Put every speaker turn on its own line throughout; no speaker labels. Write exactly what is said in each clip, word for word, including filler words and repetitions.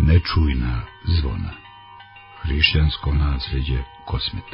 nečujna zvona. Hrišćansko nasljeđe Kosmeta.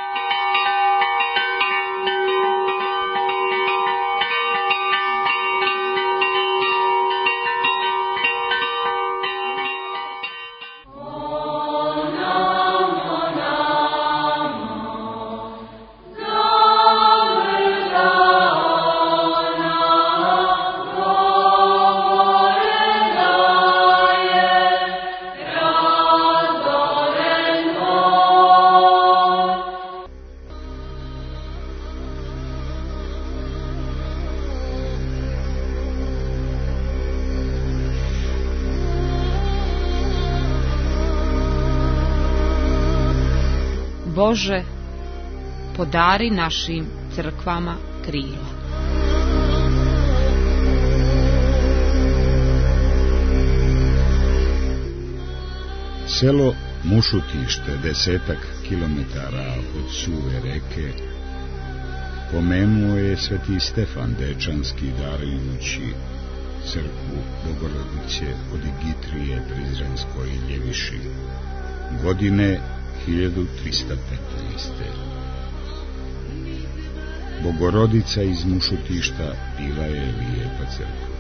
Bože, podari našim crkvama krila.
Selo Mušutište, desetak kilometara od suve reke, pomenuo je sveti Stefan Dečanski darujući crkvu Bogorodice od Igitrije Prizrenskoj Ljeviši, godine hiljadu trista petnaeste. Bogorodica iz Mušutišta bila je lijepa crkva.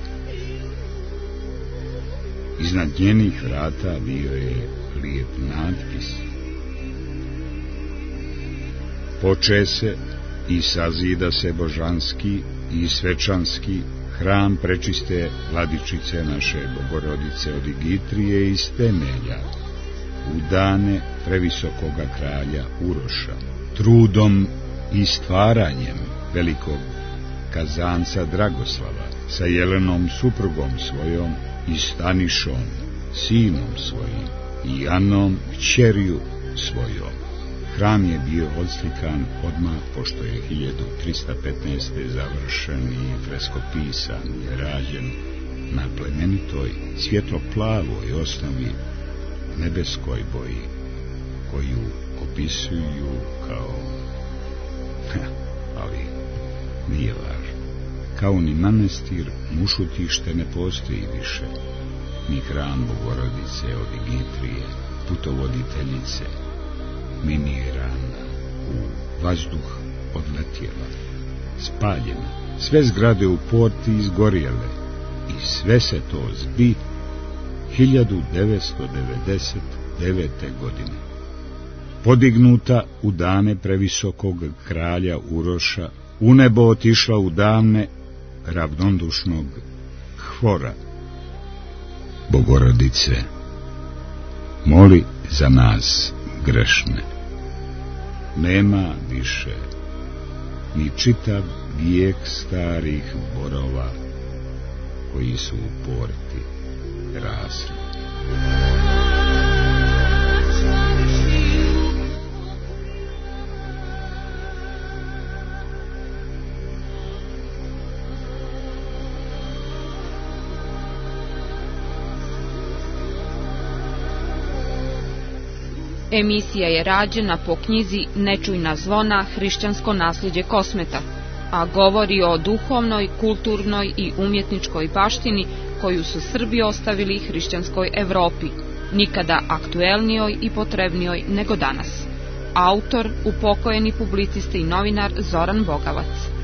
Iznad njenih vrata bio je lijep natpis: poče se i sazida se božanski i svečanski hram prečiste Vladičice naše Bogorodice od Igitrije iz temelja, u dane previsokoga kralja Uroša, trudom i stvaranjem velikog kazanca Dragoslava, sa Jelenom suprugom svojom i Stanišom, sinom svojim, i Anom, kćerju svojom. Hram je bio odslikan odmah pošto je hiljadu trista petnaeste. završen i freskopisan je rađen na plemenitoj svjetlo-plavoj osnovi nebeskoj boji, koju opisuju kao, ali nije važno, kao ni manastir Mušutište ne postoji više, ni hram Bogorodice od Igitrije, putovoditeljice, minirana, u vazduh odletjela, spaljena, sve zgrade u porti izgorjele, i sve se to zbi hiljadu devetsto devedeset devete. godine. Podignuta u dane previsokog kralja Uroša, u nebo otišla u davne ravnodušnog Hvora. Bogorodice, moli za nas grešne. Nema više ni čitav vijek starih borova koji su u porti rasli.
Emisija je rađena po knjizi Nečujna zvona, hrišćansko nasljeđe Kosmeta, a govori o duhovnoj, kulturnoj i umjetničkoj baštini koju su Srbi ostavili hrišćanskoj Evropi, nikada aktuelnijoj i potrebnijoj nego danas. Autor, upokojeni publicista i novinar Zoran Bogavac.